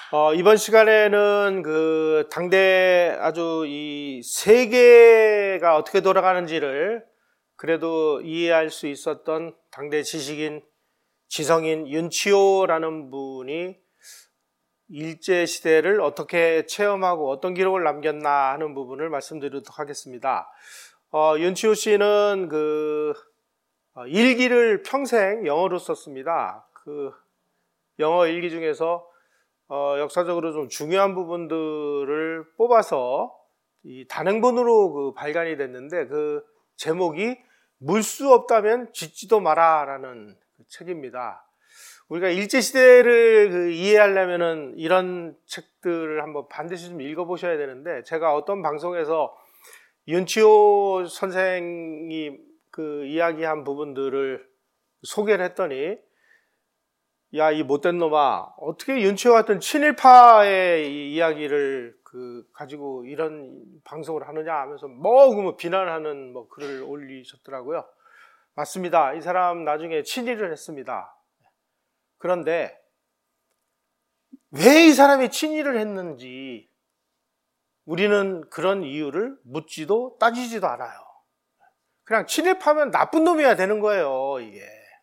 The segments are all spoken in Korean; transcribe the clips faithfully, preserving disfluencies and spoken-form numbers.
어, 이번 시간에는 그 당대 아주 이 세계가 어떻게 돌아가는지를 그래도 이해할 수 있었던 당대 지식인, 지성인 윤치호라는 분이 일제시대를 어떻게 체험하고 어떤 기록을 남겼나 하는 부분을 말씀드리도록 하겠습니다. 어, 윤치호 씨는 그 일기를 평생 영어로 썼습니다. 그 영어 일기 중에서 어, 역사적으로 좀 중요한 부분들을 뽑아서 이 단행본으로 그 발간이 됐는데 그 제목이 물 수 없다면 짓지도 마라라는 그 책입니다. 우리가 일제시대를 그 이해하려면은 이런 책들을 한번 반드시 좀 읽어보셔야 되는데, 제가 어떤 방송에서 윤치호 선생이 그 이야기한 부분들을 소개를 했더니, 야, 이 못된 놈아, 어떻게 윤치호 같은 친일파의 이 이야기를 그 가지고 이런 방송을 하느냐 하면서 뭐, 뭐 비난하는 뭐 글을 올리셨더라고요. 맞습니다. 이 사람 나중에 친일을 했습니다. 그런데 왜 이 사람이 친일을 했는지 우리는 그런 이유를 묻지도 따지지도 않아요. 그냥 친일파면 나쁜 놈이어야 되는 거예요, 이게.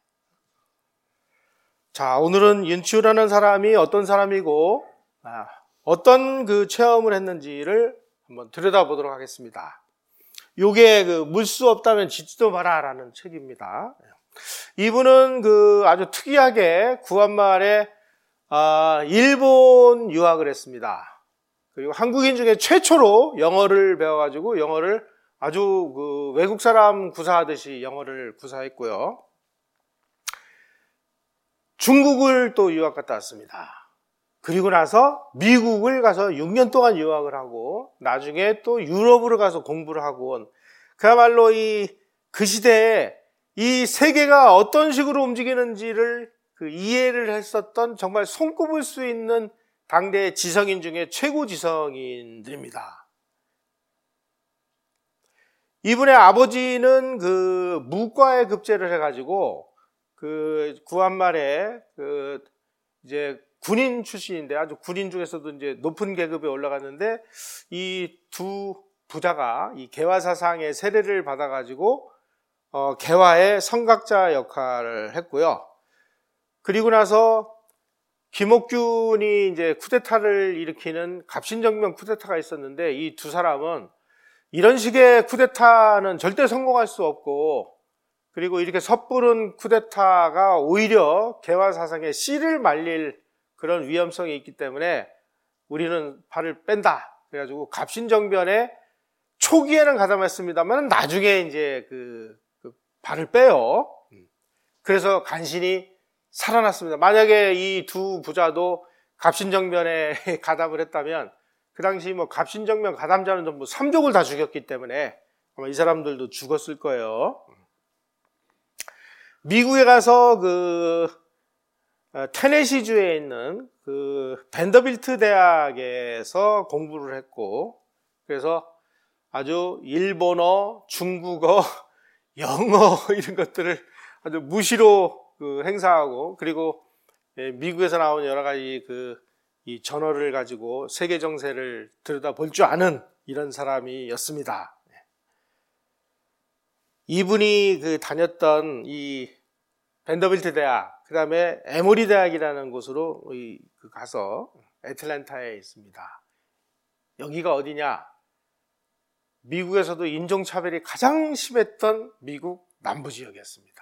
자, 오늘은 윤치호라는 사람이 어떤 사람이고 아, 어떤 그 체험을 했는지를 한번 들여다보도록 하겠습니다. 요게 그 물 수 없다면 짓지도 마라라는 책입니다. 이분은 그 아주 특이하게 구한말에 아, 일본 유학을 했습니다. 그리고 한국인 중에 최초로 영어를 배워가지고 영어를 아주 그 외국 사람 구사하듯이 영어를 구사했고요. 중국을 또 유학 갔다 왔습니다. 그리고 나서 미국을 가서 육 년 동안 유학을 하고 나중에 또 유럽으로 가서 공부를 하고 온, 그야말로 이 그 시대에 이 세계가 어떤 식으로 움직이는지를 그 이해를 했었던 정말 손꼽을 수 있는 당대 지성인 중에 최고 지성인들입니다. 이분의 아버지는 그 무과에 급제를 해가지고 그 구한말에 그 이제 군인 출신인데 아주 군인 중에서도 이제 높은 계급에 올라갔는데, 이 두 부자가 이 개화사상의 세례를 받아가지고 어, 개화의 성각자 역할을 했고요. 그리고 나서 김옥균이 이제 쿠데타를 일으키는 갑신정변 쿠데타가 있었는데, 이 두 사람은 이런 식의 쿠데타는 절대 성공할 수 없고, 그리고 이렇게 섣부른 쿠데타가 오히려 개화사상의 씨를 말릴 그런 위험성이 있기 때문에 우리는 발을 뺀다. 그래가지고 갑신정변에 초기에는 가담했습니다만 나중에 이제 그, 그 발을 빼요. 그래서 간신히 살아났습니다. 만약에 이 두 부자도 갑신정변에 가담을 했다면 그 당시 뭐 갑신정변 가담자는 전부 삼족을 다 죽였기 때문에 아마 이 사람들도 죽었을 거예요. 미국에 가서 그 테네시주에 있는 그 밴더빌트 대학에서 공부를 했고, 그래서 아주 일본어, 중국어, 영어 이런 것들을 아주 무시로 그 행사하고, 그리고 미국에서 나온 여러 가지 그 이 전어를 가지고 세계 정세를 들여다볼 줄 아는 이런 사람이었습니다. 이분이 그 다녔던 이 밴더빌트 대학, 그 다음에 에모리 대학이라는 곳으로 가서 애틀랜타에 있습니다. 여기가 어디냐? 미국에서도 인종차별이 가장 심했던 미국 남부지역이었습니다.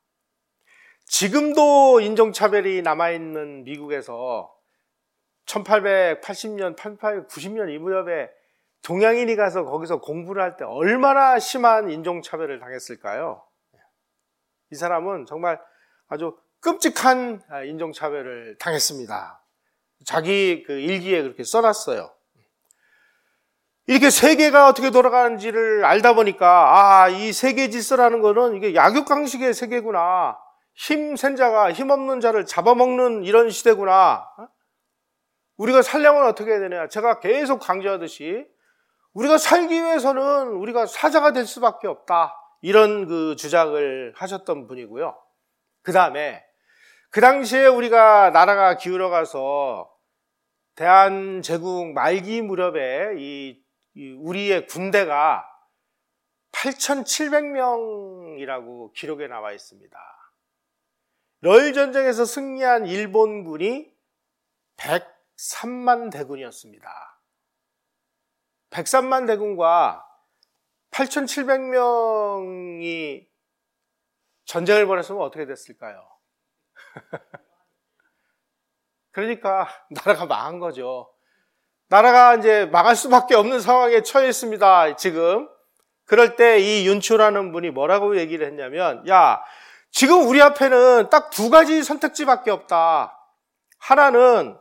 지금도 인종차별이 남아있는 미국에서 천팔백팔십 년, 천팔백구십 년 이 무렵에 동양인이 가서 거기서 공부를 할 때 얼마나 심한 인종차별을 당했을까요? 이 사람은 정말 아주 끔찍한 인종차별을 당했습니다. 자기 그 일기에 그렇게 써놨어요. 이렇게 세계가 어떻게 돌아가는지를 알다 보니까, 아, 이 세계 질서라는 거는 이게 약육강식의 세계구나. 힘 센 자가 힘없는 자를 잡아먹는 이런 시대구나. 우리가 살려면 어떻게 해야 되냐. 제가 계속 강조하듯이 우리가 살기 위해서는 우리가 사자가 될 수밖에 없다. 이런 그 주장을 하셨던 분이고요. 그 다음에 그 당시에 우리가 나라가 기울어가서 대한제국 말기 무렵에 이, 이 우리의 군대가 팔천칠백 명이라고 기록에 나와 있습니다. 러일 전쟁에서 승리한 일본군이 백삼만 대군이었습니다. 백삼만 대군과 팔천칠백 명이 전쟁을 벌였으면 어떻게 됐을까요? 그러니까 나라가 망한 거죠. 나라가 이제 망할 수밖에 없는 상황에 처해 있습니다, 지금. 그럴 때 이 윤치호라는 분이 뭐라고 얘기를 했냐면, 야, 지금 우리 앞에는 딱 두 가지 선택지밖에 없다. 하나는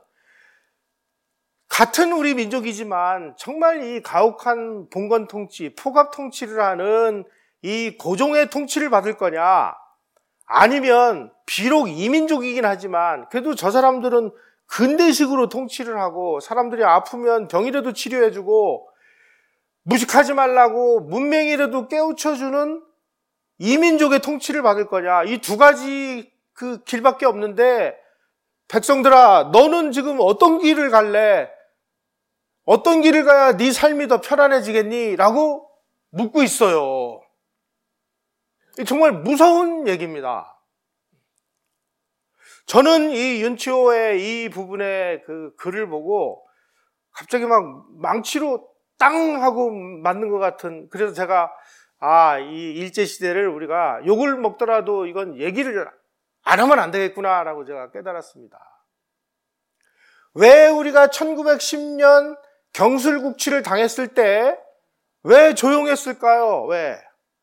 같은 우리 민족이지만 정말 이 가혹한 봉건 통치, 포갑 통치를 하는 이 고종의 통치를 받을 거냐, 아니면 비록 이민족이긴 하지만 그래도 저 사람들은 근대식으로 통치를 하고 사람들이 아프면 병이라도 치료해주고 무식하지 말라고 문맹이라도 깨우쳐주는 이민족의 통치를 받을 거냐, 이 두 가지 그 길밖에 없는데 백성들아, 너는 지금 어떤 길을 갈래? 어떤 길을 가야 네 삶이 더 편안해지겠니? 라고 묻고 있어요. 정말 무서운 얘기입니다. 저는 이 윤치호의 이 부분의 그 글을 보고 갑자기 막 망치로 땅 하고 맞는 것 같은, 그래서 제가 아, 이 일제시대를 우리가 욕을 먹더라도 이건 얘기를 안 하면 안 되겠구나라고 제가 깨달았습니다. 왜 우리가 천구백십 년 경술국치를 당했을 때 왜 조용했을까요? 왜?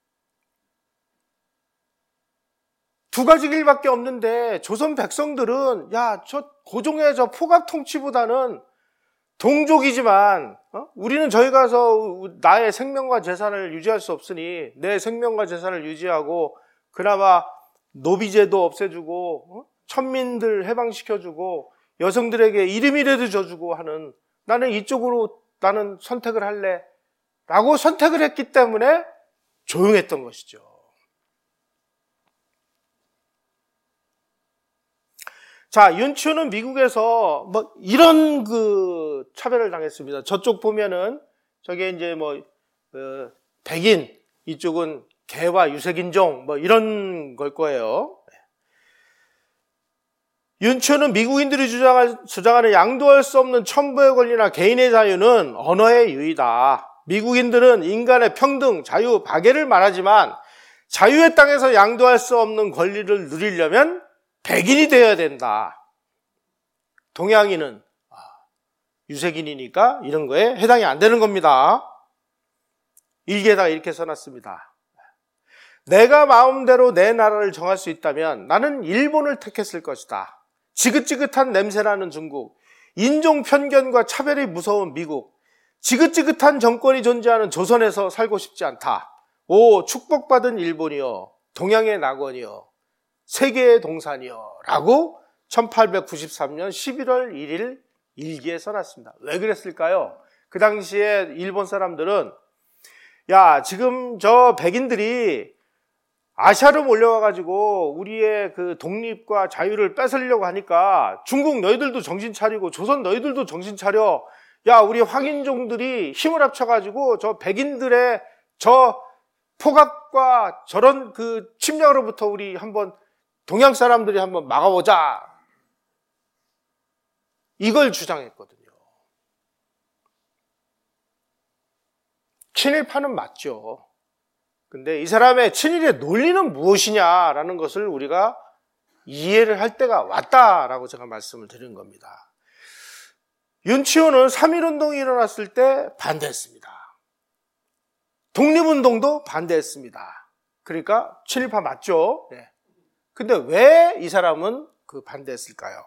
두 가지 길밖에 없는데 조선 백성들은 야, 저 고종의 저 포갑 통치보다는 동족이지만 어? 우리는 저희 가서 나의 생명과 재산을 유지할 수 없으니 내 생명과 재산을 유지하고 그나마 노비제도 없애주고 어? 천민들 해방시켜주고 여성들에게 이름이라도 줘주고 하는, 나는 이쪽으로 나는 선택을 할래 라고 선택을 했기 때문에 조용했던 것이죠. 자, 윤치호는 미국에서 뭐 이런 그 차별을 당했습니다. 저쪽 보면은 저게 이제 뭐 어, 백인, 이쪽은 개와 유색인종 뭐 이런 걸 거예요. 윤치호는 미국인들이 주장하는 양도할 수 없는 천부의 권리나 개인의 자유는 언어의 유의다. 미국인들은 인간의 평등, 자유, 박애를 말하지만 자유의 땅에서 양도할 수 없는 권리를 누리려면 백인이 되어야 된다. 동양인은 유색인이니까 이런 거에 해당이 안 되는 겁니다. 일기에다가 이렇게 써놨습니다. 내가 마음대로 내 나라를 정할 수 있다면 나는 일본을 택했을 것이다. 지긋지긋한 냄새나는 중국, 인종 편견과 차별이 무서운 미국, 지긋지긋한 정권이 존재하는 조선에서 살고 싶지 않다. 오, 축복받은 일본이여, 동양의 낙원이여, 세계의 동산이여 라고 천팔백구십삼 년 십일월 일일 일기에 써놨습니다. 왜 그랬을까요? 그 당시에 일본 사람들은 야, 지금 저 백인들이 아시아로 몰려와가지고 우리의 그 독립과 자유를 뺏으려고 하니까 중국 너희들도 정신 차리고 조선 너희들도 정신 차려. 야, 우리 황인종들이 힘을 합쳐가지고 저 백인들의 저 포갑과 저런 그 침략으로부터 우리 한번 동양 사람들이 한번 막아보자. 이걸 주장했거든요. 친일파는 맞죠. 근데 이 사람의 친일의 논리는 무엇이냐라는 것을 우리가 이해를 할 때가 왔다라고 제가 말씀을 드린 겁니다. 윤치호는 삼일운동이 일어났을 때 반대했습니다. 독립운동도 반대했습니다. 그러니까 친일파 맞죠? 네. 근데 왜 이 사람은 그 반대했을까요?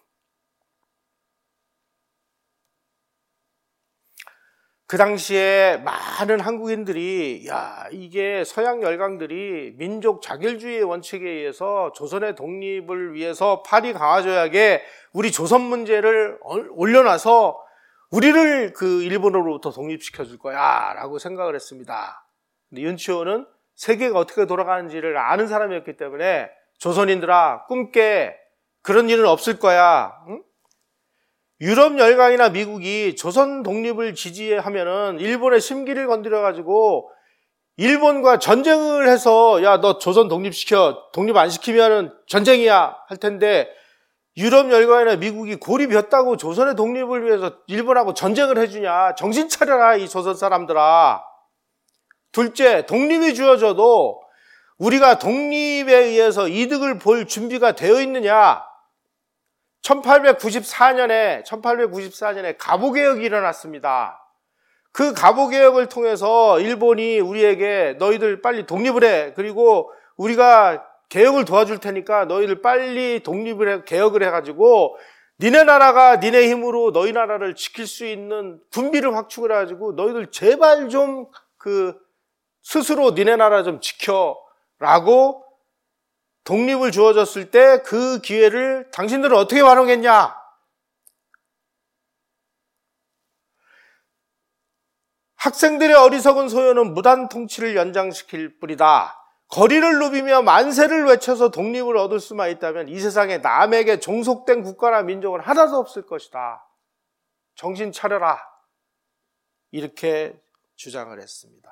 그 당시에 많은 한국인들이 야, 이게 서양 열강들이 민족 자결주의의 원칙에 의해서 조선의 독립을 위해서 팔이 강화조약에 우리 조선 문제를 올려놔서 우리를 그 일본으로부터 독립시켜 줄 거야 라고 생각을 했습니다. 근데 윤치호는 세계가 어떻게 돌아가는지를 아는 사람이었기 때문에 조선인들아 꿈깨, 그런 일은 없을 거야. 응? 유럽 열강이나 미국이 조선 독립을 지지하면은 일본의 심기를 건드려 가지고 일본과 전쟁을 해서 야, 너 조선 독립시켜. 독립 안 시키면은 전쟁이야 할 텐데 유럽 열강이나 미국이 골이 폈다고 조선의 독립을 위해서 일본하고 전쟁을 해주냐. 정신 차려라 이 조선 사람들아. 둘째, 독립이 주어져도 우리가 독립에 의해서 이득을 볼 준비가 되어 있느냐. 천팔백구십사 년에 천팔백구십사 년에 갑오개혁이 일어났습니다. 그 갑오개혁을 통해서 일본이 우리에게 너희들 빨리 독립을 해. 그리고 우리가 개혁을 도와줄 테니까 너희들 빨리 독립을 해, 개혁을 해가지고 니네 나라가 니네 힘으로 너희 나라를 지킬 수 있는 군비를 확충을 해가지고 너희들 제발 좀 그 스스로 니네 나라 좀 지켜라고 독립을 주어졌을 때 그 기회를 당신들은 어떻게 활용했냐? 학생들의 어리석은 소요는 무단 통치를 연장시킬 뿐이다. 거리를 누비며 만세를 외쳐서 독립을 얻을 수만 있다면 이 세상에 남에게 종속된 국가나 민족은 하나도 없을 것이다. 정신 차려라. 이렇게 주장을 했습니다.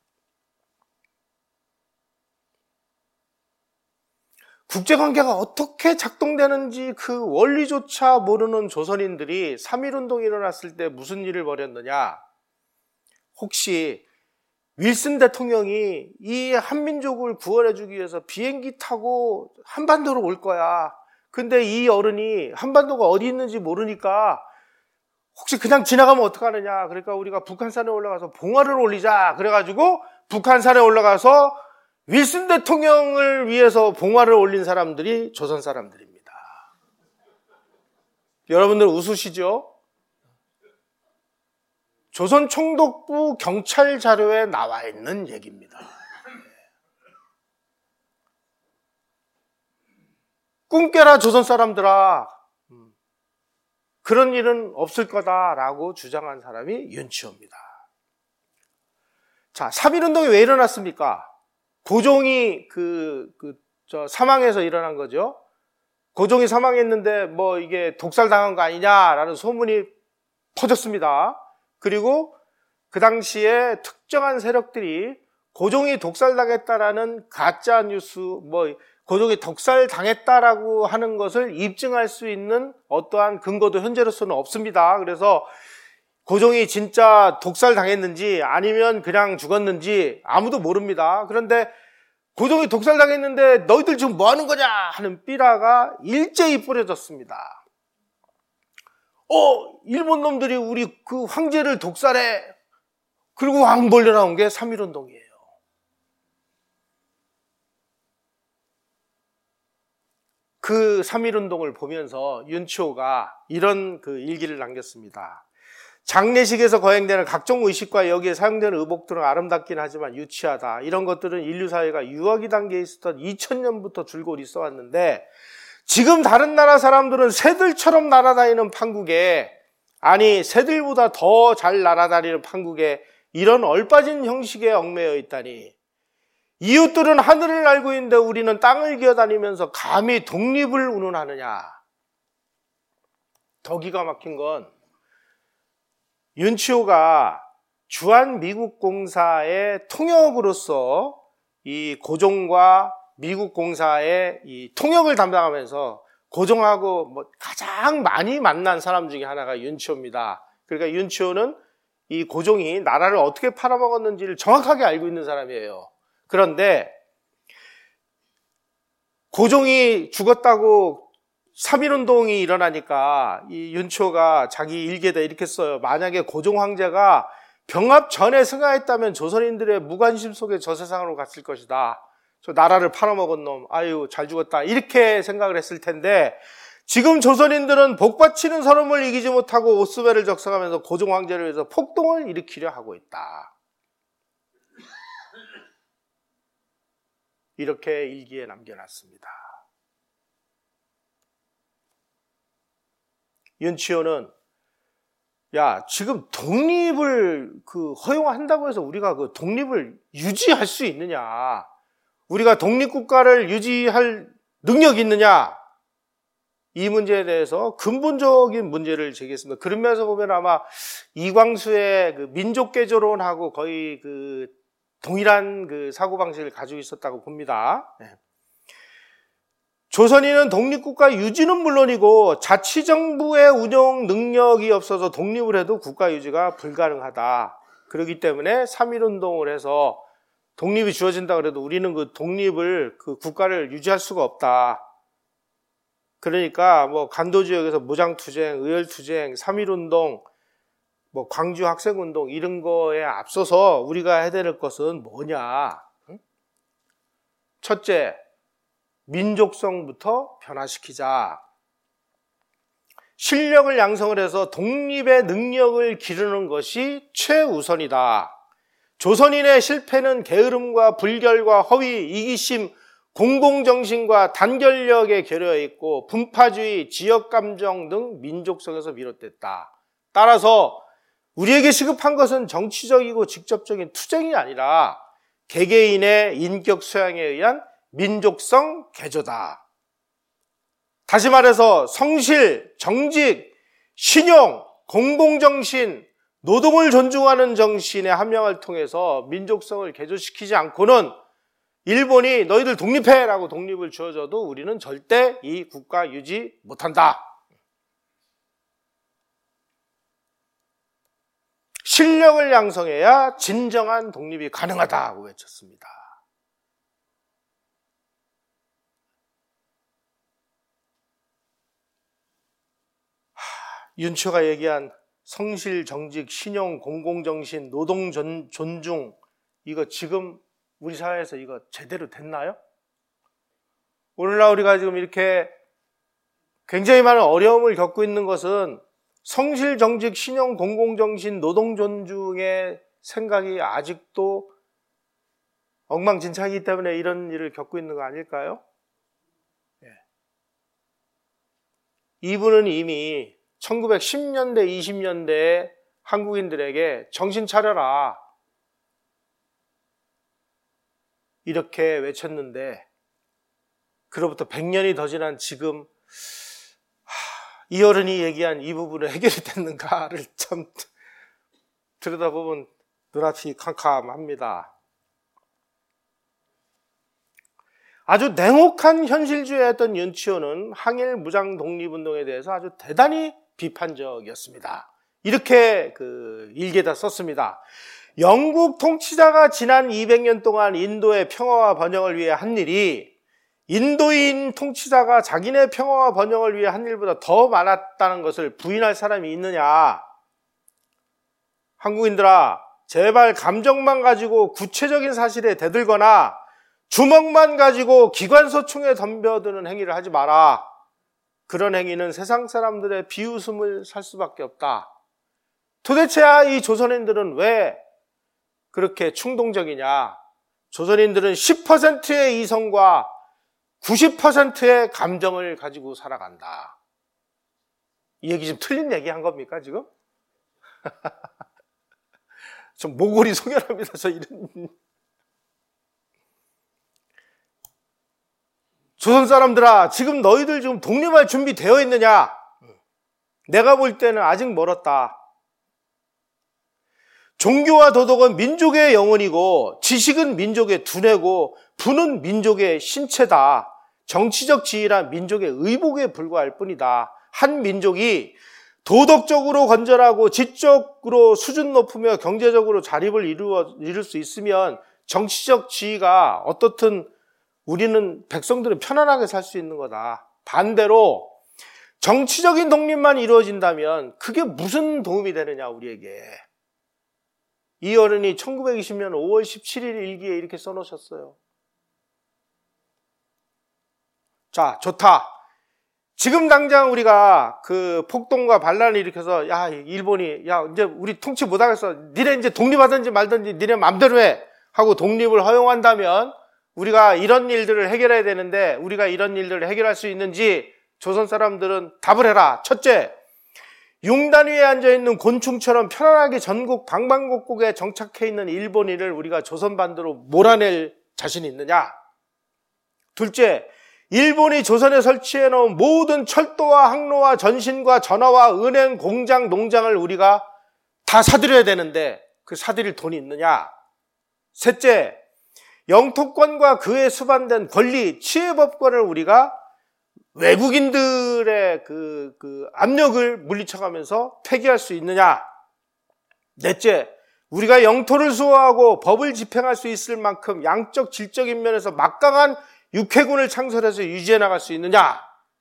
국제관계가 어떻게 작동되는지 그 원리조차 모르는 조선인들이 삼일운동이 일어났을 때 무슨 일을 벌였느냐? 혹시 윌슨 대통령이 이 한민족을 구원해주기 위해서 비행기 타고 한반도로 올 거야. 근데 이 어른이 한반도가 어디 있는지 모르니까 혹시 그냥 지나가면 어떡하느냐. 그러니까 우리가 북한산에 올라가서 봉화를 올리자. 그래가지고 북한산에 올라가서 윌슨 대통령을 위해서 봉화를 올린 사람들이 조선 사람들입니다. 여러분들 웃으시죠? 조선 총독부 경찰 자료에 나와 있는 얘기입니다. 꿈 깨라 조선 사람들아. 그런 일은 없을 거다라고 주장한 사람이 윤치호입니다. 자, 삼일운동이 왜 일어났습니까? 고종이 그, 그, 저, 사망해서 일어난 거죠. 고종이 사망했는데 뭐 이게 독살당한 거 아니냐라는 소문이 퍼졌습니다. 그리고 그 당시에 특정한 세력들이 고종이 독살당했다라는 가짜 뉴스, 뭐 고종이 독살당했다라고 하는 것을 입증할 수 있는 어떠한 근거도 현재로서는 없습니다. 그래서 고종이 진짜 독살당했는지 아니면 그냥 죽었는지 아무도 모릅니다. 그런데 고종이 독살당했는데 너희들 지금 뭐 하는 거냐 하는 삐라가 일제히 뿌려졌습니다. 어, 일본 놈들이 우리 그 황제를 독살해. 그리고 왕벌려 나온 게 삼일운동이에요. 그 삼일운동을 보면서 윤치호가 이런 그 일기를 남겼습니다. 장례식에서 거행되는 각종 의식과 여기에 사용되는 의복들은 아름답긴 하지만 유치하다. 이런 것들은 인류 사회가 유아기 단계에 있었던 이천 년부터 줄곧 있어 왔는데 지금 다른 나라 사람들은 새들처럼 날아다니는 판국에, 아니 새들보다 더 잘 날아다니는 판국에 이런 얼빠진 형식에 얽매여 있다니. 이웃들은 하늘을 날고 있는데 우리는 땅을 기어다니면서 감히 독립을 운운하느냐. 더 기가 막힌 건 윤치호가 주한미국공사의 통역으로서 이 고종과 미국공사의 이 통역을 담당하면서 고종하고 뭐 가장 많이 만난 사람 중에 하나가 윤치호입니다. 그러니까 윤치호는 이 고종이 나라를 어떻게 팔아먹었는지를 정확하게 알고 있는 사람이에요. 그런데 고종이 죽었다고 삼일운동이 일어나니까 이 윤치호가 자기 일기에다 이렇게 써요. 만약에 고종 황제가 병합 전에 승하했다면 조선인들의 무관심 속에 저 세상으로 갔을 것이다. 저 나라를 팔아먹은 놈, 아유 잘 죽었다. 이렇게 생각을 했을 텐데 지금 조선인들은 복받치는 서름을 이기지 못하고 오스베를 적성하면서 고종 황제를 위해서 폭동을 일으키려 하고 있다. 이렇게 일기에 남겨놨습니다. 윤치호는 야 지금 독립을 그 허용한다고 해서 우리가 그 독립을 유지할 수 있느냐? 우리가 독립국가를 유지할 능력이 있느냐? 이 문제에 대해서 근본적인 문제를 제기했습니다. 그런 면에서 보면 아마 이광수의 그 민족개조론하고 거의 그 동일한 그 사고방식을 가지고 있었다고 봅니다. 네. 조선인은 독립국가 유지는 물론이고 자치정부의 운영 능력이 없어서 독립을 해도 국가 유지가 불가능하다. 그렇기 때문에 삼일운동을 해서 독립이 주어진다 그래도 우리는 그 독립을, 그 국가를 유지할 수가 없다. 그러니까 뭐 간도지역에서 무장투쟁, 의열투쟁, 삼일운동, 뭐 광주 학생운동 이런 거에 앞서서 우리가 해야 될 것은 뭐냐? 첫째, 민족성부터 변화시키자. 실력을 양성을 해서 독립의 능력을 기르는 것이 최우선이다. 조선인의 실패는 게으름과 불결과 허위, 이기심, 공공정신과 단결력에 결여해 있고 분파주의, 지역감정 등 민족성에서 비롯됐다. 따라서 우리에게 시급한 것은 정치적이고 직접적인 투쟁이 아니라 개개인의 인격 소양에 의한 민족성 개조다. 다시 말해서 성실, 정직, 신용, 공공정신, 노동을 존중하는 정신의 함양을 통해서 민족성을 개조시키지 않고는 일본이 너희들 독립해! 라고 독립을 주어줘도 우리는 절대 이 국가 유지 못한다. 실력을 양성해야 진정한 독립이 가능하다고 외쳤습니다. 윤초가 얘기한 성실, 정직, 신용, 공공정신, 노동 전, 존중 이거 지금 우리 사회에서 이거 제대로 됐나요? 오늘날 우리가 지금 이렇게 굉장히 많은 어려움을 겪고 있는 것은 성실, 정직, 신용, 공공정신, 노동 존중의 생각이 아직도 엉망진창이기 때문에 이런 일을 겪고 있는 거 아닐까요? 네. 이분은 이미 천구백십 년대, 이십 년대에 한국인들에게 정신 차려라 이렇게 외쳤는데 그로부터 백 년이 더 지난 지금 이 어른이 얘기한 이 부분은 해결이 됐는가를 참 들여다보면 눈앞이 캄캄합니다. 아주 냉혹한 현실주의였던 윤치호는 항일 무장 독립운동에 대해서 아주 대단히 비판적이었습니다. 이렇게 그 일기에다 썼습니다. 영국 통치자가 지난 이백 년 동안 인도의 평화와 번영을 위해 한 일이 인도인 통치자가 자기네 평화와 번영을 위해 한 일보다 더 많았다는 것을 부인할 사람이 있느냐? 한국인들아, 제발 감정만 가지고 구체적인 사실에 대들거나 주먹만 가지고 기관소총에 덤벼드는 행위를 하지 마라. 그런 행위는 세상 사람들의 비웃음을 살 수밖에 없다. 도대체 이 조선인들은 왜 그렇게 충동적이냐? 조선인들은 십 퍼센트의 이성과 구십 퍼센트의 감정을 가지고 살아간다. 이 얘기 좀 틀린 얘기 한 겁니까, 지금? 좀 모골이 송연합니다, 저 이런. 조선 사람들아, 지금 너희들 지금 독립할 준비 되어 있느냐? 내가 볼 때는 아직 멀었다. 종교와 도덕은 민족의 영혼이고 지식은 민족의 두뇌고 부는 민족의 신체다. 정치적 지위란 민족의 의복에 불과할 뿐이다. 한 민족이 도덕적으로 건전하고 지적으로 수준 높으며 경제적으로 자립을 이루어, 이룰 수 있으면 정치적 지위가 어떻든 우리는 백성들은 편안하게 살 수 있는 거다. 반대로 정치적인 독립만 이루어진다면 그게 무슨 도움이 되느냐 우리에게. 이 어른이 천구백이십 년 오월 십칠일 일기에 이렇게 써놓으셨어요. 자, 좋다. 지금 당장 우리가 그 폭동과 반란을 일으켜서 야 일본이 야 이제 우리 통치 못하겠어. 니네 이제 독립하든지 말든지 니네 맘대로 해 하고 독립을 허용한다면 우리가 이런 일들을 해결해야 되는데 우리가 이런 일들을 해결할 수 있는지 조선 사람들은 답을 해라. 첫째, 융단 위에 앉아있는 곤충처럼 편안하게 전국 방방곡곡에 정착해 있는 일본인을 우리가 조선반도로 몰아낼 자신이 있느냐? 둘째, 일본이 조선에 설치해 놓은 모든 철도와 항로와 전신과 전화와 은행, 공장, 농장을 우리가 다 사들여야 되는데 그 사들일 돈이 있느냐? 셋째, 영토권과 그에 수반된 권리, 치해법권을 우리가 외국인들의 그, 그 압력을 물리쳐가면서 폐기할 수 있느냐? 넷째, 우리가 영토를 수호하고 법을 집행할 수 있을 만큼 양적, 질적인 면에서 막강한 육해군을 창설해서 유지해 나갈 수 있느냐?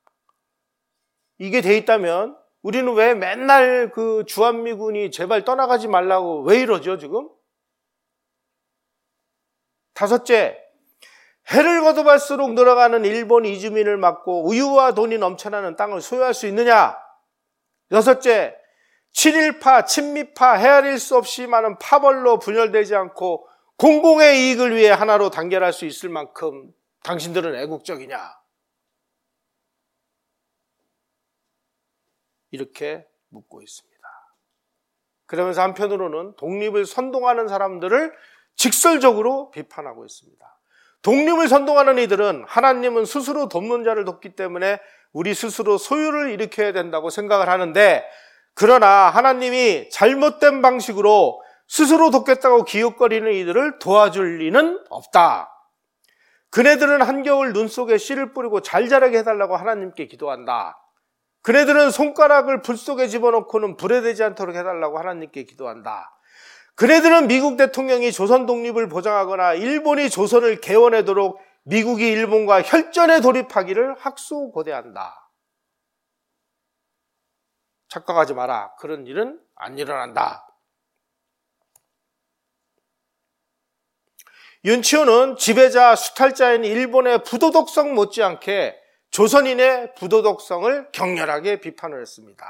이게 돼 있다면 우리는 왜 맨날 그 주한미군이 제발 떠나가지 말라고 왜 이러죠, 지금? 다섯째, 해를 거듭할수록 늘어가는 일본 이주민을 막고 우유와 돈이 넘쳐나는 땅을 소유할 수 있느냐? 여섯째, 친일파, 친미파, 헤아릴 수 없이 많은 파벌로 분열되지 않고 공공의 이익을 위해 하나로 단결할 수 있을 만큼 당신들은 애국적이냐? 이렇게 묻고 있습니다. 그러면서 한편으로는 독립을 선동하는 사람들을 직설적으로 비판하고 있습니다. 독립을 선동하는 이들은 하나님은 스스로 돕는 자를 돕기 때문에 우리 스스로 소유를 일으켜야 된다고 생각을 하는데, 그러나 하나님이 잘못된 방식으로 스스로 돕겠다고 기웃거리는 이들을 도와줄 리는 없다. 그네들은 한겨울 눈 속에 씨를 뿌리고 잘 자라게 해달라고 하나님께 기도한다. 그네들은 손가락을 불 속에 집어넣고는 불에 대지 않도록 해달라고 하나님께 기도한다. 그네들은 미국 대통령이 조선 독립을 보장하거나 일본이 조선을 개원하도록 미국이 일본과 혈전에 돌입하기를 학수고대한다. 착각하지 마라. 그런 일은 안 일어난다. 윤치호는 지배자, 수탈자인 일본의 부도덕성 못지않게 조선인의 부도덕성을 격렬하게 비판을 했습니다.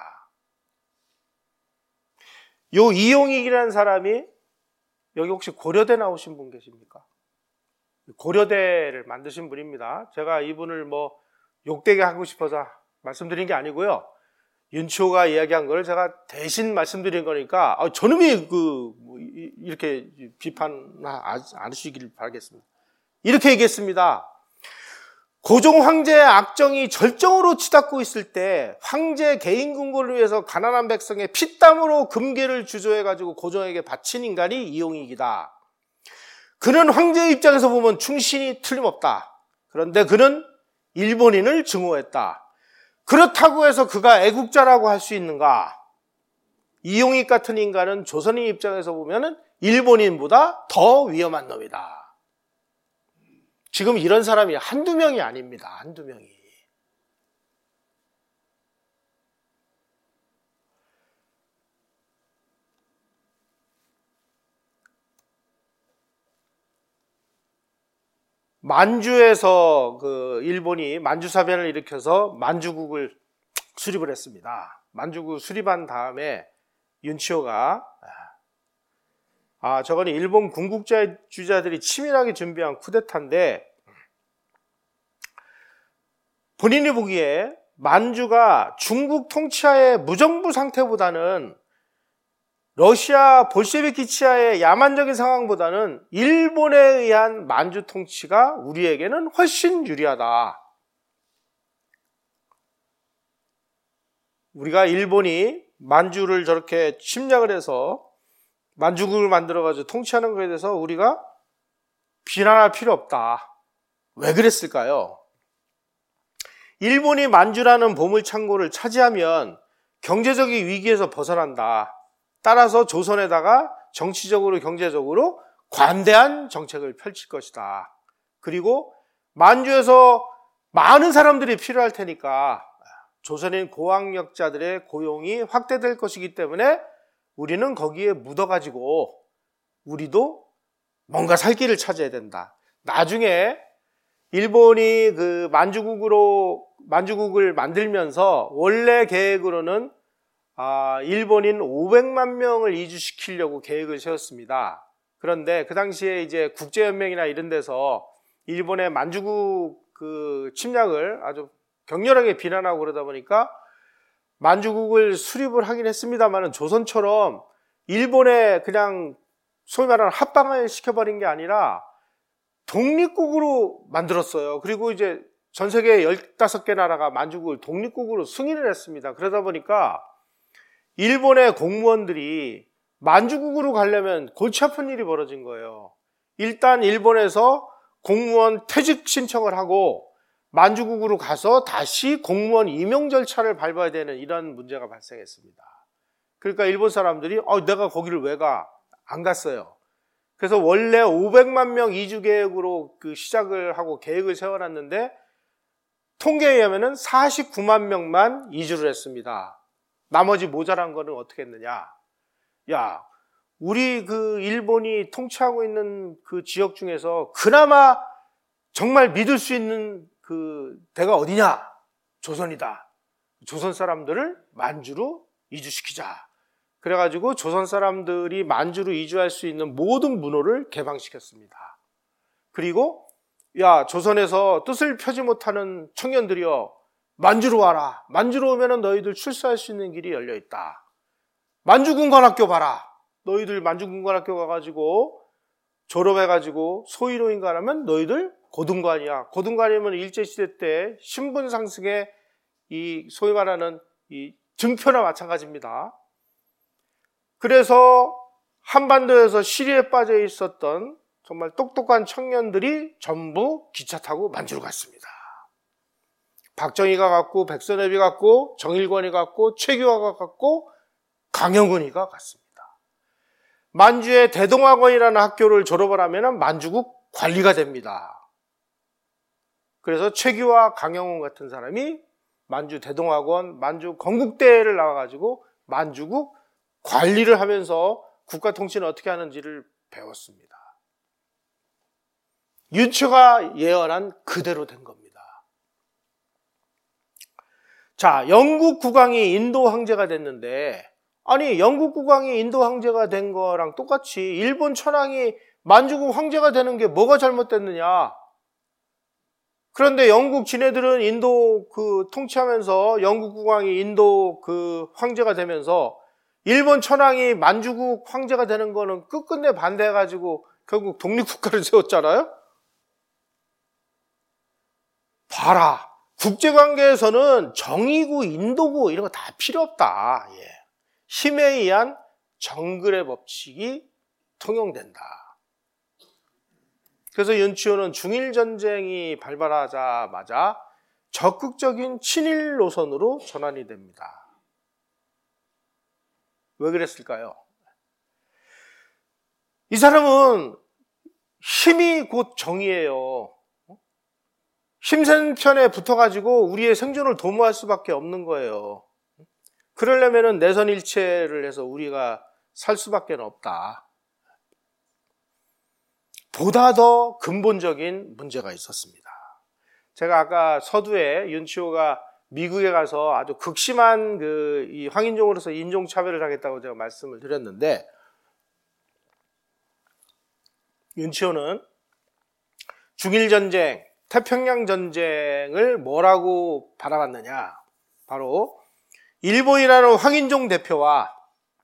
요 이용익이라는 사람이 여기 혹시 고려대 나오신 분 계십니까? 고려대를 만드신 분입니다. 제가 이분을 뭐 욕되게 하고 싶어서 말씀드린 게 아니고요. 윤치호가 이야기한 걸 제가 대신 말씀드린 거니까 아, 저놈이 그 뭐 이렇게 비판하지 않으시길 바라겠습니다. 이렇게 얘기했습니다. 고종 황제의 악정이 절정으로 치닫고 있을 때 황제 개인 궁궐을 위해서 가난한 백성의 피땀으로 금괴를 주조해가지고 고종에게 바친 인간이 이용익이다. 그는 황제의 입장에서 보면 충신이 틀림없다. 그런데 그는 일본인을 증오했다. 그렇다고 해서 그가 애국자라고 할 수 있는가? 이용익 같은 인간은 조선인 입장에서 보면 일본인보다 더 위험한 놈이다. 지금 이런 사람이 한두 명이 아닙니다. 한두 명이. 만주에서 그 일본이 만주사변을 일으켜서 만주국을 수립을 했습니다. 만주국 수립한 다음에 윤치호가 아 저거는 일본 군국주의자들이 치밀하게 준비한 쿠데타인데 본인이 보기에 만주가 중국 통치하에 무정부 상태보다는 러시아 볼셰비키 치하의 야만적인 상황보다는 일본에 의한 만주 통치가 우리에게는 훨씬 유리하다. 우리가 일본이 만주를 저렇게 침략을 해서 만주국을 만들어가지고 통치하는 것에 대해서 우리가 비난할 필요 없다. 왜 그랬을까요? 일본이 만주라는 보물창고를 차지하면 경제적인 위기에서 벗어난다. 따라서 조선에다가 정치적으로 경제적으로 관대한 정책을 펼칠 것이다. 그리고 만주에서 많은 사람들이 필요할 테니까 조선인 고학력자들의 고용이 확대될 것이기 때문에 우리는 거기에 묻어가지고 우리도 뭔가 살 길을 찾아야 된다. 나중에 일본이 그 만주국으로 만주국을 만들면서 원래 계획으로는 아, 일본인 오백만 명을 이주시키려고 계획을 세웠습니다. 그런데 그 당시에 이제 국제연맹이나 이런 데서 일본의 만주국 그 침략을 아주 격렬하게 비난하고 그러다 보니까 만주국을 수립을 하긴 했습니다만은 조선처럼 일본에 그냥 소위 말하는 합방을 시켜버린 게 아니라 독립국으로 만들었어요. 그리고 이제 전 세계 열다섯 개 나라가 만주국을 독립국으로 승인을 했습니다. 그러다 보니까 일본의 공무원들이 만주국으로 가려면 골치 아픈 일이 벌어진 거예요. 일단 일본에서 공무원 퇴직 신청을 하고 만주국으로 가서 다시 공무원 임용 절차를 밟아야 되는 이런 문제가 발생했습니다. 그러니까 일본 사람들이 어, 내가 거기를 왜 가? 안 갔어요. 그래서 원래 오백만 명 이주 계획으로 그 시작을 하고 계획을 세워놨는데 통계에 의하면 사십구만 명만 이주를 했습니다. 나머지 모자란 거는 어떻게 했느냐? 야, 우리 그 일본이 통치하고 있는 그 지역 중에서 그나마 정말 믿을 수 있는 그 데가 어디냐? 조선이다. 조선 사람들을 만주로 이주시키자. 그래가지고 조선 사람들이 만주로 이주할 수 있는 모든 문호를 개방시켰습니다. 그리고 야, 조선에서 뜻을 펴지 못하는 청년들이여 만주로 와라. 만주로 오면 너희들 출세할 수 있는 길이 열려있다. 만주군관학교 봐라. 너희들 만주군관학교 가가지고 졸업해가지고 소위로인가라면 너희들 고등관이야. 고등관이면 일제시대 때 신분 상승의 이 소위 말하는 이 증표나 마찬가지입니다. 그래서 한반도에서 시리에 빠져 있었던 정말 똑똑한 청년들이 전부 기차 타고 만주로 갔습니다. 박정희가 갔고, 백선엽이 갔고, 정일권이 갔고, 최규하가 갔고, 강영훈이가 갔습니다. 만주의 대동학원이라는 학교를 졸업을 하면 만주국 관리가 됩니다. 그래서 최규하, 강영훈 같은 사람이 만주 대동학원, 만주 건국대를 나와가지고 만주국 관리를 하면서 국가 통치는 어떻게 하는지를 배웠습니다. 윤초가 예언한 그대로 된 겁니다. 자, 영국 국왕이 인도 황제가 됐는데, 아니 영국 국왕이 인도 황제가 된 거랑 똑같이 일본 천황이 만주국 황제가 되는 게 뭐가 잘못됐느냐? 그런데 영국 지네들은 인도 그 통치하면서 영국 국왕이 인도 그 황제가 되면서 일본 천황이 만주국 황제가 되는 거는 끝끝내 반대해가지고 결국 독립국가를 세웠잖아요? 봐라. 국제관계에서는 정의구, 인도구 이런 거 다 필요 없다. 예. 힘에 의한 정글의 법칙이 통용된다. 그래서 윤치호는 중일전쟁이 발발하자마자 적극적인 친일 노선으로 전환이 됩니다. 왜 그랬을까요? 이 사람은 힘이 곧 정의예요. 힘센 편에 붙어가지고 우리의 생존을 도모할 수밖에 없는 거예요. 그러려면 내선일체를 해서 우리가 살 수밖에 없다. 보다 더 근본적인 문제가 있었습니다. 제가 아까 서두에 윤치호가 미국에 가서 아주 극심한 그 이 황인종으로서 인종차별을 하겠다고 제가 말씀을 드렸는데, 윤치호는 중일전쟁, 태평양전쟁을 뭐라고 바라봤느냐? 바로 일본이라는 황인종 대표와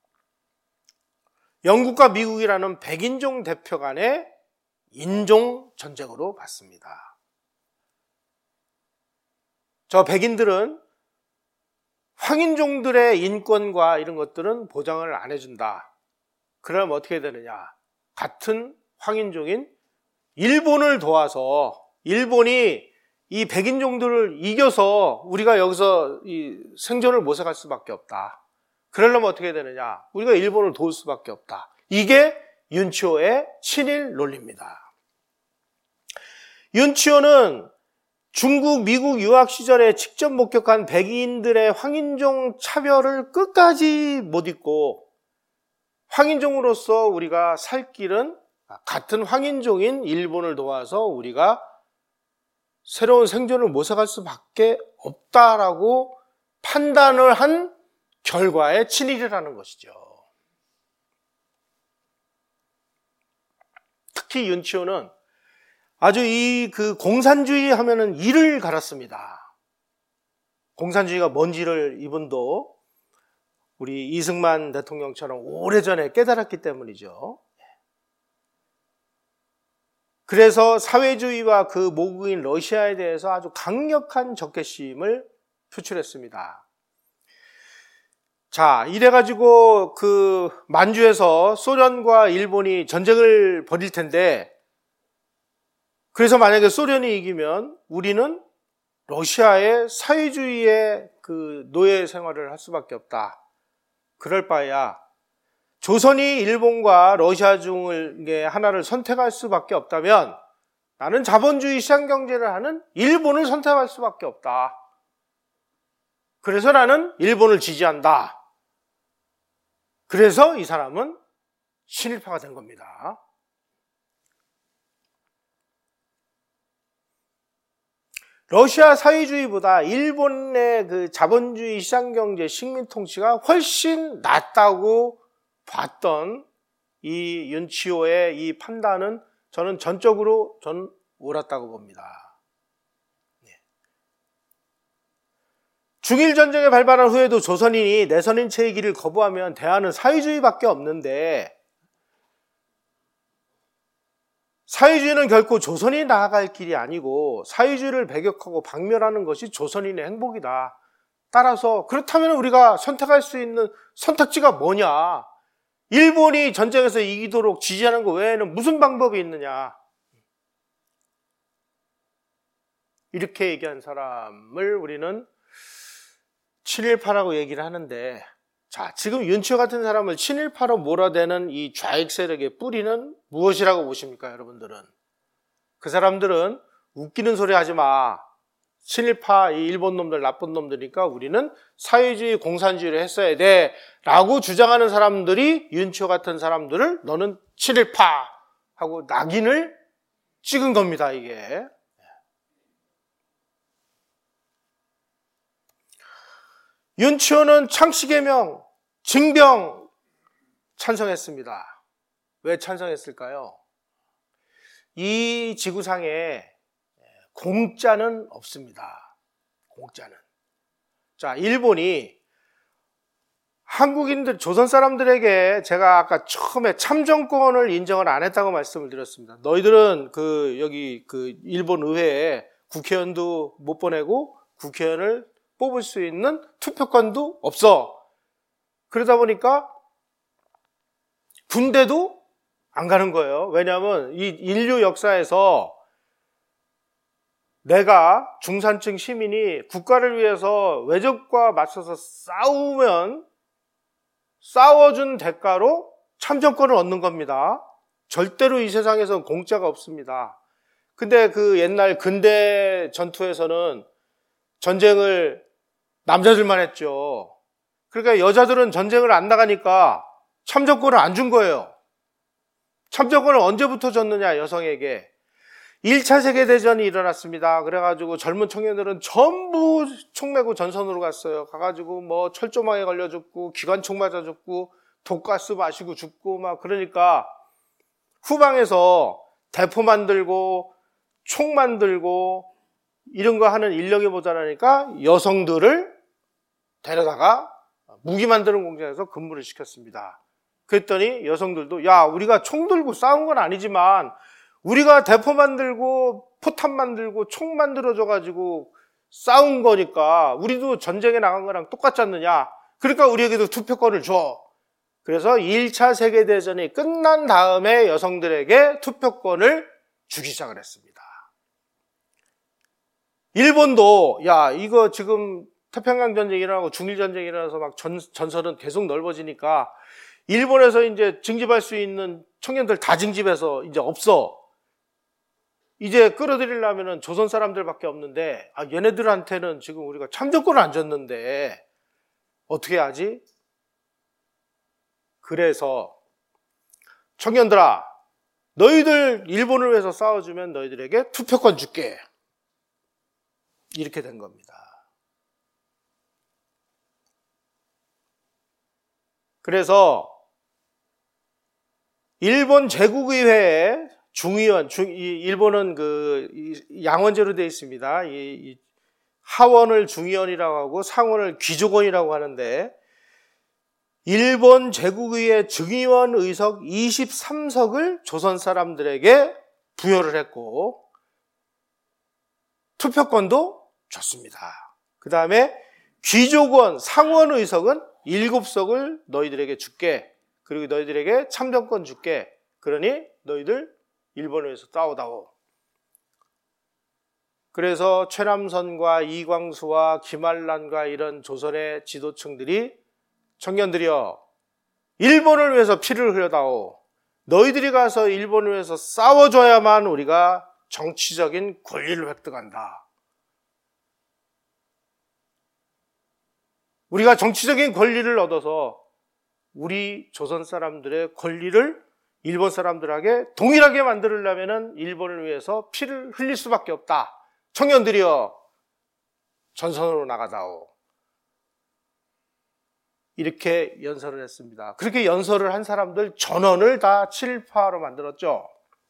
영국과 미국이라는 백인종 대표 간의 인종전쟁으로 봤습니다. 저 백인들은 황인종들의 인권과 이런 것들은 보장을 안 해준다. 그러면 어떻게 되느냐? 같은 황인종인 일본을 도와서 일본이 이 백인종들을 이겨서 우리가 여기서 이 생존을 모색할 수밖에 없다. 그러려면 어떻게 되느냐? 우리가 일본을 도울 수밖에 없다. 이게 윤치호의 친일 논리입니다. 윤치호는 중국, 미국 유학 시절에 직접 목격한 백인들의 황인종 차별을 끝까지 못 잊고 황인종으로서 우리가 살 길은 같은 황인종인 일본을 도와서 우리가 새로운 생존을 모색할 수밖에 없다라고 판단을 한 결과의 친일이라는 것이죠. 특히 윤치호는 아주 이 그 공산주의 하면은 이를 갈았습니다. 공산주의가 뭔지를 이분도 우리 이승만 대통령처럼 오래전에 깨달았기 때문이죠. 그래서 사회주의와 그 모국인 러시아에 대해서 아주 강력한 적개심을 표출했습니다. 자, 이래가지고 그 만주에서 소련과 일본이 전쟁을 벌일 텐데, 그래서 만약에 소련이 이기면 우리는 러시아의 사회주의의 그 노예 생활을 할 수밖에 없다. 그럴 바에야 조선이 일본과 러시아 중에 하나를 선택할 수밖에 없다면 나는 자본주의 시장경제를 하는 일본을 선택할 수밖에 없다. 그래서 나는 일본을 지지한다. 그래서 이 사람은 친일파가 된 겁니다. 러시아 사회주의보다 일본의 그 자본주의 시장경제 식민통치가 훨씬 낫다고 봤던 이 윤치호의 이 판단은 저는 전적으로 저는 옳았다고 봅니다. 중일전쟁에 발발한 후에도 조선인이 내선인체의 길을 거부하면 대안은 사회주의밖에 없는데, 사회주의는 결코 조선이 나아갈 길이 아니고 사회주의를 배격하고 박멸하는 것이 조선인의 행복이다. 따라서 그렇다면 우리가 선택할 수 있는 선택지가 뭐냐? 일본이 전쟁에서 이기도록 지지하는 것 외에는 무슨 방법이 있느냐? 이렇게 얘기한 사람을 우리는 친일파라고 얘기를 하는데, 자, 지금 윤치호 같은 사람을 친일파로 몰아대는 이 좌익 세력의 뿌리는 무엇이라고 보십니까, 여러분들은? 그 사람들은 웃기는 소리 하지 마. 친일파, 이 일본 놈들, 나쁜 놈들이니까 우리는 사회주의, 공산주의를 했어야 돼. 라고 주장하는 사람들이 윤치호 같은 사람들을 너는 친일파 하고 낙인을 찍은 겁니다, 이게. 윤치호는 창씨개명, 징병 찬성했습니다. 왜 찬성했을까요? 이 지구상에 공짜는 없습니다. 공짜는. 자, 일본이 한국인들, 조선 사람들에게 제가 아까 처음에 참정권을 인정을 안 했다고 말씀을 드렸습니다. 너희들은 그 여기 그 일본 의회에 국회의원도 못 보내고 국회의원을 뽑을 수 있는 투표권도 없어. 그러다 보니까 군대도 안 가는 거예요. 왜냐하면 이 인류 역사에서 내가 중산층 시민이 국가를 위해서 외적과 맞서서 싸우면 싸워준 대가로 참정권을 얻는 겁니다. 절대로 이 세상에서는 공짜가 없습니다. 근데 그 옛날 근대 전투에서는 전쟁을 남자들만 했죠. 그러니까 여자들은 전쟁을 안 나가니까 참정권을 안 준 거예요. 참정권을 언제부터 줬느냐, 여성에게. 일 차 세계대전이 일어났습니다. 그래가지고 젊은 청년들은 전부 총 메고 전선으로 갔어요. 가가지고 뭐 철조망에 걸려 죽고, 기관총 맞아 죽고, 독가스 마시고 죽고, 막 그러니까 후방에서 대포 만들고, 총 만들고, 이런 거 하는 인력이 모자라니까 여성들을 데려다가 무기 만드는 공장에서 근무를 시켰습니다. 그랬더니 여성들도 야, 우리가 총 들고 싸운 건 아니지만 우리가 대포 만들고 포탄 만들고 총 만들어줘가지고 싸운 거니까 우리도 전쟁에 나간 거랑 똑같지 않느냐. 그러니까 우리에게도 투표권을 줘. 그래서 일 차 세계대전이 끝난 다음에 여성들에게 투표권을 주기 시작을 했습니다. 일본도 야, 이거 지금 태평양 전쟁이 일어나고 중일 전쟁이 일어나서 막 전, 전선은 계속 넓어지니까 일본에서 이제 징집할 수 있는 청년들 다 징집해서 이제 없어. 이제 끌어들이려면은 조선 사람들밖에 없는데, 아, 얘네들한테는 지금 우리가 참정권을 안 줬는데 어떻게 하지? 그래서 청년들아, 너희들 일본을 위해서 싸워주면 너희들에게 투표권 줄게. 이렇게 된 겁니다. 그래서 일본 제국의회에 중의원, 중, 이, 일본은 그 이, 양원제로 되어 있습니다. 이, 이 하원을 중의원이라고 하고 상원을 귀족원이라고 하는데, 일본 제국의회 중의원 의석 이십삼 석을 조선 사람들에게 부여를 했고 투표권도 줬습니다. 그 다음에 귀족원, 상원 의석은 일곱 석을 너희들에게 줄게. 그리고 너희들에게 참정권 줄게. 그러니 너희들 일본에서 싸우다오. 그래서 최남선과 이광수와 김한란과 이런 조선의 지도층들이 청년들이여 일본을 위해서 피를 흘려다오. 너희들이 가서 일본을 위해서 싸워줘야만 우리가 정치적인 권리를 획득한다. 우리가 정치적인 권리를 얻어서 우리 조선 사람들의 권리를 일본 사람들에게 동일하게 만들려면 일본을 위해서 피를 흘릴 수밖에 없다. 청년들이여 전선으로 나가다오. 이렇게 연설을 했습니다. 그렇게 연설을 한 사람들 전원을 다 친일파로 만들었죠.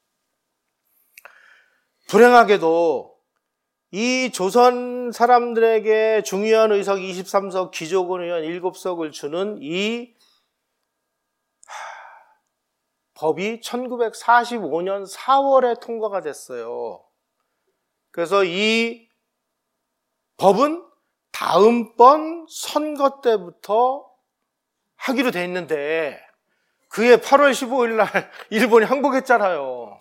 불행하게도 이 조선 사람들에게 중요한 의석 이십삼 석, 귀족원 의원 일곱 석을 주는 이 법이 천구백사십오 년 사월에 통과가 됐어요. 그래서 이 법은 다음번 선거 때부터 하기로 돼 있는데 그해 팔월 십오일 날 일본이 항복했잖아요.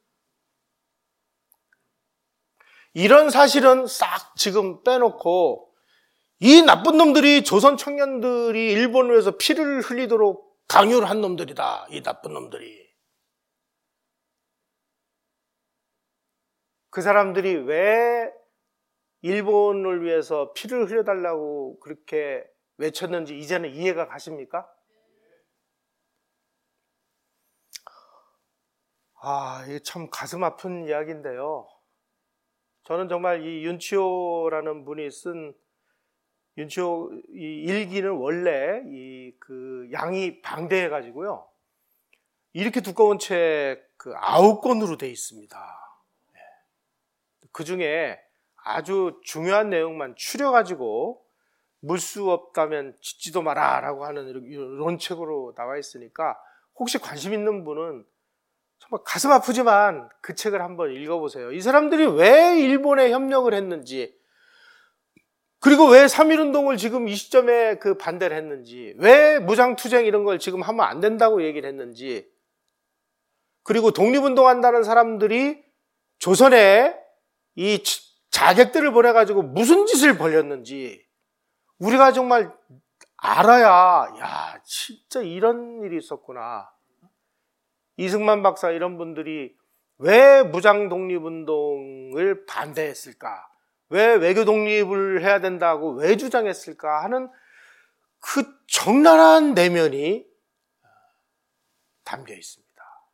이런 사실은 싹 지금 빼놓고 이 나쁜 놈들이 조선 청년들이 일본을 위해서 피를 흘리도록 강요를 한 놈들이다. 이 나쁜 놈들이. 그 사람들이 왜 일본을 위해서 피를 흘려달라고 그렇게 외쳤는지 이제는 이해가 가십니까? 아, 이게 참 가슴 아픈 이야기인데요. 저는 정말 이 윤치호라는 분이 쓴 윤치호 이 일기는 원래 이 그 양이 방대해가지고요. 이렇게 두꺼운 책 그 아홉 권으로 돼 있습니다. 그 중에 아주 중요한 내용만 추려가지고 물 수 없다면 짓지도 마라라고 하는 이런 책으로 나와 있으니까 혹시 관심 있는 분은 정말 가슴 아프지만 그 책을 한번 읽어보세요. 이 사람들이 왜 일본에 협력을 했는지, 그리고 왜 삼일운동을 지금 이 시점에 그 반대를 했는지, 왜 무장투쟁 이런 걸 지금 하면 안 된다고 얘기를 했는지, 그리고 독립운동한다는 사람들이 조선에 이 자객들을 보내가지고 무슨 짓을 벌였는지 우리가 정말 알아야, 야, 진짜 이런 일이 있었구나. 이승만 박사 이런 분들이 왜 무장 독립운동을 반대했을까? 왜 외교 독립을 해야 된다고 왜 주장했을까 하는 그 적나라한 내면이 담겨 있습니다.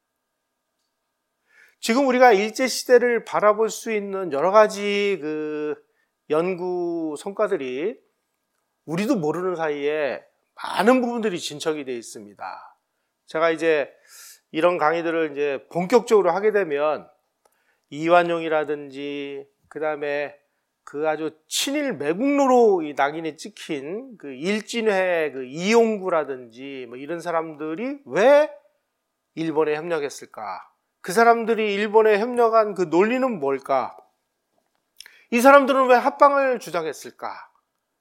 지금 우리가 일제시대를 바라볼 수 있는 여러 가지 그 연구 성과들이 우리도 모르는 사이에 많은 부분들이 진척이 되어 있습니다. 제가 이제 이런 강의들을 이제 본격적으로 하게 되면 이완용이라든지 그 다음에 그 아주 친일 매국노로 이 낙인이 찍힌 그 일진회 그 이용구라든지 뭐 이런 사람들이 왜 일본에 협력했을까? 그 사람들이 일본에 협력한 그 논리는 뭘까? 이 사람들은 왜 합방을 주장했을까?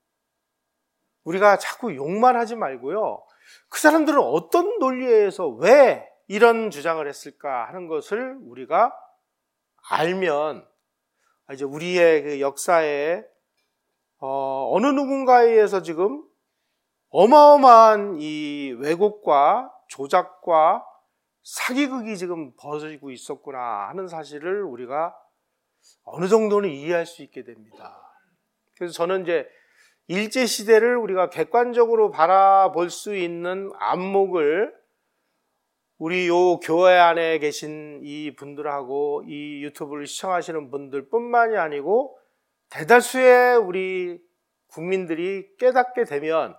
우리가 자꾸 욕만 하지 말고요. 그 사람들은 어떤 논리에 의해서 왜 이런 주장을 했을까 하는 것을 우리가 알면 이제 우리의 그 역사에 어, 어느 누군가에 의해서 지금 어마어마한 이 왜곡과 조작과 사기극이 지금 벌어지고 있었구나 하는 사실을 우리가 어느 정도는 이해할 수 있게 됩니다. 그래서 저는 이제 일제시대를 우리가 객관적으로 바라볼 수 있는 안목을 우리 요 교회 안에 계신 이 분들하고 이 유튜브를 시청하시는 분들 뿐만이 아니고 대다수의 우리 국민들이 깨닫게 되면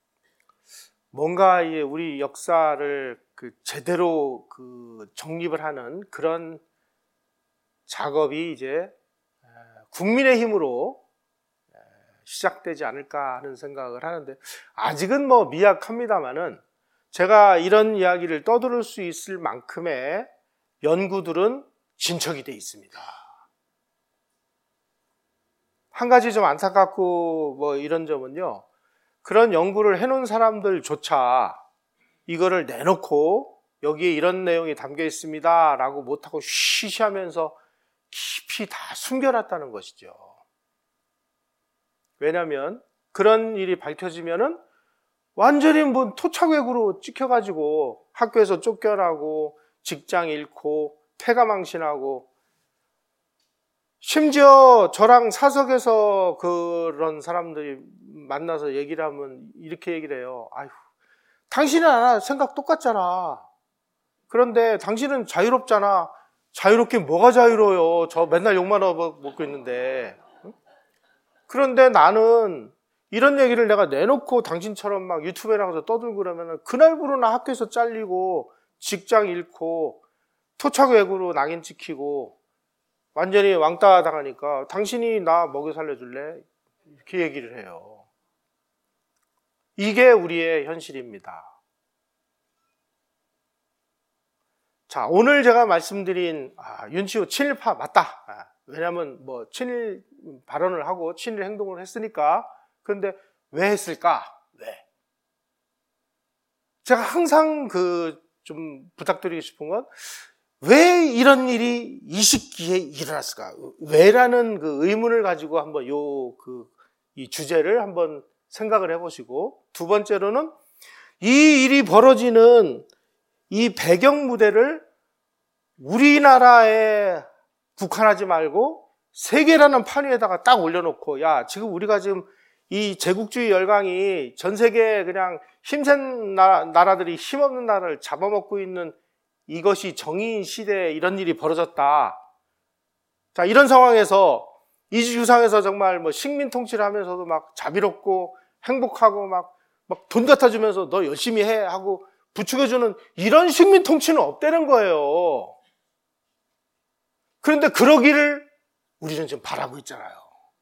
뭔가 우리 역사를 그 제대로 그 정립을 하는 그런 작업이 이제 국민의 힘으로 시작되지 않을까 하는 생각을 하는데, 아직은 뭐 미약합니다만은 제가 이런 이야기를 떠들을 수 있을 만큼의 연구들은 진척이 돼 있습니다. 한 가지 좀 안타깝고 뭐 이런 점은요, 그런 연구를 해놓은 사람들조차 이거를 내놓고 여기에 이런 내용이 담겨 있습니다 라고 못하고 쉬쉬하면서 깊이 다 숨겨놨다는 것이죠. 왜냐하면 그런 일이 밝혀지면은 완전히 뭐 토착외구로 찍혀가지고 학교에서 쫓겨나고 직장 잃고 패가망신하고, 심지어 저랑 사석에서 그런 사람들이 만나서 얘기를 하면 이렇게 얘기를 해요. 아휴, 당신은 나랑 생각 똑같잖아. 그런데 당신은 자유롭잖아. 자유롭긴 뭐가 자유로워요. 저 맨날 욕만 먹고 있는데. 그런데 나는 이런 얘기를 내가 내놓고 당신처럼 막 유튜브에 나가서 떠들고 그러면 그날부로 나 학교에서 잘리고 직장 잃고 토착외구로 낙인 찍히고 완전히 왕따 당하니까 당신이 나 먹여 살려줄래? 이렇게 얘기를 해요. 이게 우리의 현실입니다. 자, 오늘 제가 말씀드린 아, 윤치호 친일파 맞다. 아, 왜냐하면 뭐 친일 발언을 하고 친일 행동을 했으니까. 그런데 왜 했을까? 왜? 제가 항상 그 좀 부탁드리고 싶은 건, 왜 이런 일이 이 시기에 일어났을까? 왜라는 그 의문을 가지고 한번 요 그 이 주제를 한번 생각을 해보시고, 두 번째로는 이 일이 벌어지는 이 배경 무대를 우리나라에 국한하지 말고 세계라는 판 위에다가 딱 올려놓고, 야, 지금 우리가 지금 이 제국주의 열강이 전 세계에 그냥 힘센 나라, 나라들이 힘없는 나라를 잡아먹고 있는 이것이 정의인 시대에 이런 일이 벌어졌다. 자, 이런 상황에서 이주상에서 정말 뭐 식민 통치를 하면서도 막 자비롭고 행복하고 막, 막 돈 갖다 주면서 너 열심히 해 하고 부추겨주는 이런 식민 통치는 없다는 거예요. 그런데 그러기를 우리는 지금 바라고 있잖아요.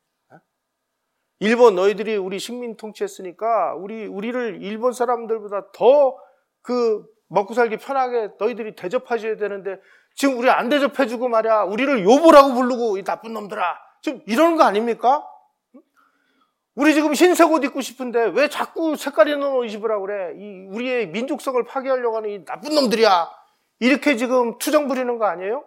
일본 너희들이 우리 식민 통치했으니까 우리, 우리를 일본 사람들보다 더 그 먹고 살기 편하게 너희들이 대접하셔야 되는데 지금 우리 안 대접해주고 말이야. 우리를 요보라고 부르고 이 나쁜 놈들아. 지금 이러는 거 아닙니까? 우리 지금 흰색 옷 입고 싶은데 왜 자꾸 색깔 있는 옷 입으라고 그래? 이 우리의 민족성을 파괴하려고 하는 이 나쁜 놈들이야. 이렇게 지금 투정 부리는 거 아니에요?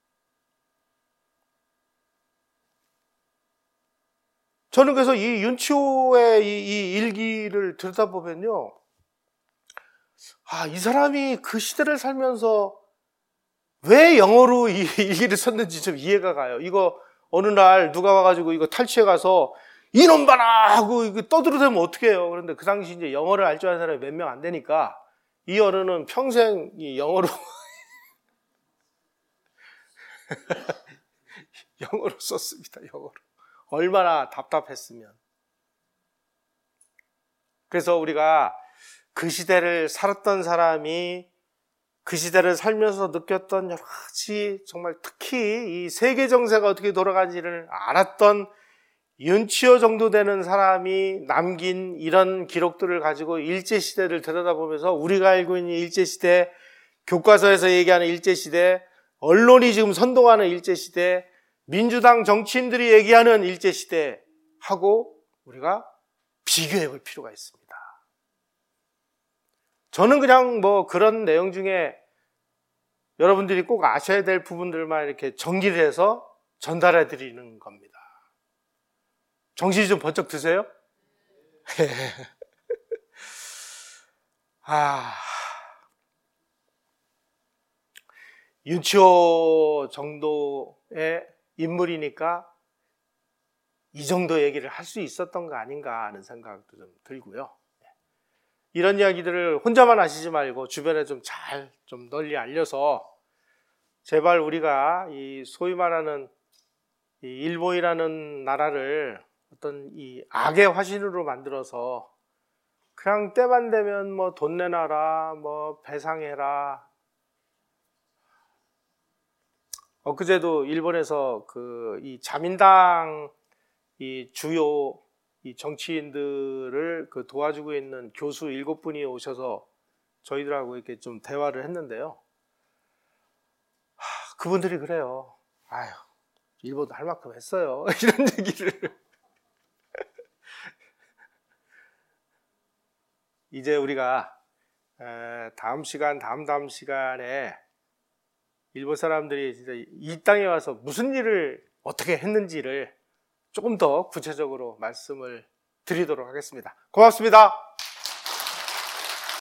저는 그래서 이 윤치호의 이, 이 일기를 들여다보면요. 아, 이 사람이 그 시대를 살면서 왜 영어로 이 일기를 썼는지 좀 이해가 가요. 이거 어느 날 누가 와가지고 이거 탈취해 가서 이놈 봐라 하고 이거 떠들어대면 어떻게 해요. 그런데 그 당시 이제 영어를 알 줄 아는 사람이 몇 명 안 되니까 이 어른은 평생 이 영어로 영어로 썼습니다. 영어로. 얼마나 답답했으면. 그래서 우리가 그 시대를 살았던 사람이 그 시대를 살면서 느꼈던 여러 가지, 정말 특히 이 세계 정세가 어떻게 돌아가는지를 알았던 윤치호 정도 되는 사람이 남긴 이런 기록들을 가지고 일제시대를 들여다보면서 우리가 알고 있는 일제시대, 교과서에서 얘기하는 일제시대, 언론이 지금 선동하는 일제시대, 민주당 정치인들이 얘기하는 일제시대하고 우리가 비교해 볼 필요가 있습니다. 저는 그냥 뭐 그런 내용 중에 여러분들이 꼭 아셔야 될 부분들만 이렇게 정리를 해서 전달해 드리는 겁니다. 정신이 좀 번쩍 드세요? 아, 윤치호 정도의 인물이니까 이 정도 얘기를 할 수 있었던 거 아닌가 하는 생각도 좀 들고요. 이런 이야기들을 혼자만 하시지 말고 주변에 좀 잘 좀 널리 알려서 제발 우리가 이 소위 말하는 이 일본이라는 나라를 어떤 이 악의 화신으로 만들어서 그냥 때만 되면 뭐 돈 내놔라, 뭐 배상해라. 엊그제도 일본에서 그 이 자민당 이 주요 이 정치인들을 그 도와주고 있는 교수 일곱 분이 오셔서 저희들하고 이렇게 좀 대화를 했는데요. 하, 그분들이 그래요. 아유, 일본도 할 만큼 했어요. 이런 얘기를. 이제 우리가 다음 시간, 다음 다음 시간에 일본 사람들이 진짜 이 땅에 와서 무슨 일을 어떻게 했는지를 조금 더 구체적으로 말씀을 드리도록 하겠습니다. 고맙습니다.